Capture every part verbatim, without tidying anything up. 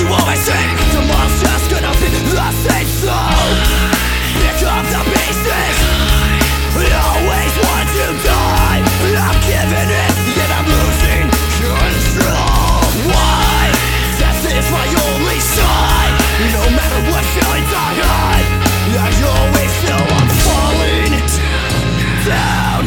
you always think tomorrow's just gonna be the same. So pick up the pieces. I always want to die. I'm giving in, yet I'm losing control. Why? Death is my only sign. No matter what feelings I hide, I always feel I'm falling down.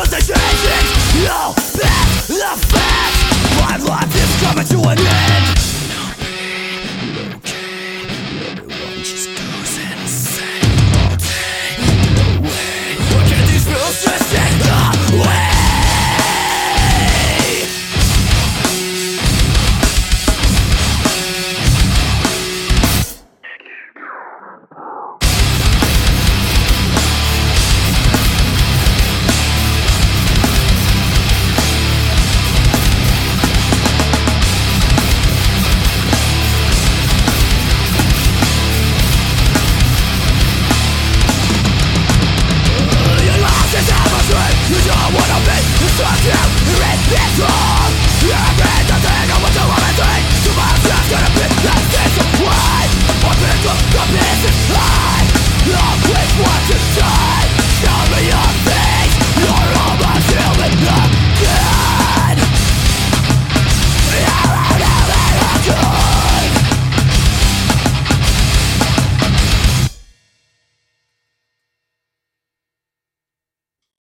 No, that's the fact. My life is coming to an end.